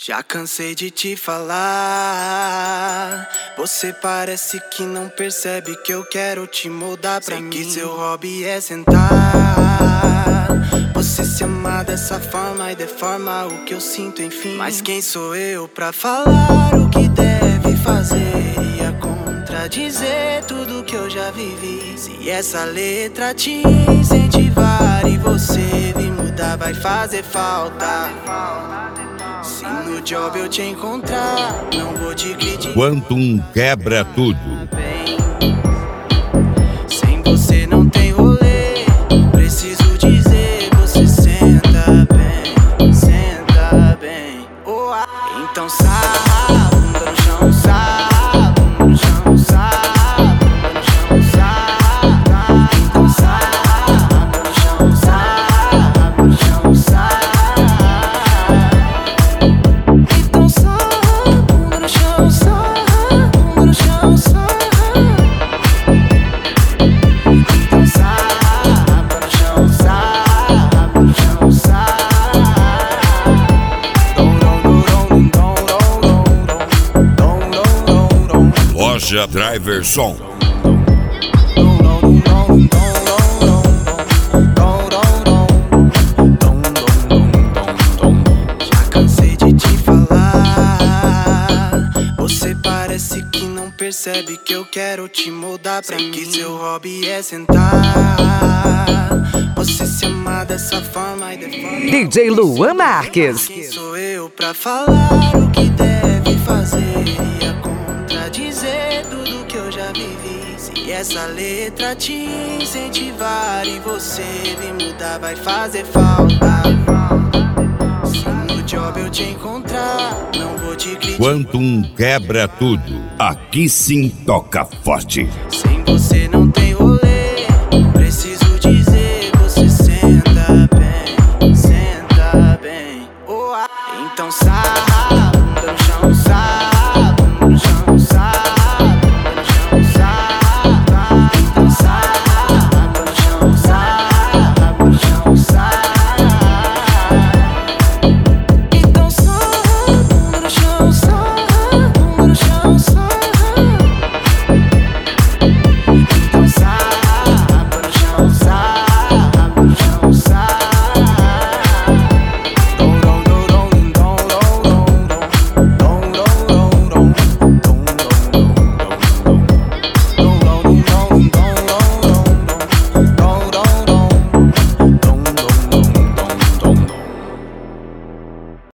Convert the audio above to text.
Já cansei de te falar. Você parece que não percebe que eu quero te moldar pra mim. Que seu hobby é sentar. Você se ama dessa forma e deforma o que eu sinto, enfim. Mas quem sou eu pra falar o que deve fazer? Ia contradizer tudo que eu já vivi. Se essa letra te incentivar e você me mudar, vai fazer falta. Se no job eu te encontrar, não vou te criticar. Quantum quebra tudo. Sem você não tem rolê. Preciso dizer, você senta bem, senta bem. Então sarra, bunda no chão, sarra, bunda no chão, sarra, bunda no chão, sarra. Então sarra, bunda no chão, sarra, bunda no chão, sarra. Loja Driver Som. Já cansei de te falar. Você parece que não percebe que eu quero te moldar pra mim. Que seu hobby é sentar. Você se ama dessa forma e deforma. DJ Luan Marques. Quem sou eu pra falar o que deve fazer? Ia contradizer tudo que eu já vivi. Se essa letra te incentivar e você me mudar, vai fazer falta. Se no job eu te encontrar, não vou te criticar. Quantum quebra tudo. Aqui sim toca forte. Sem você não tem rolê. Preciso dizer, você senta bem, senta bem. Então sarra.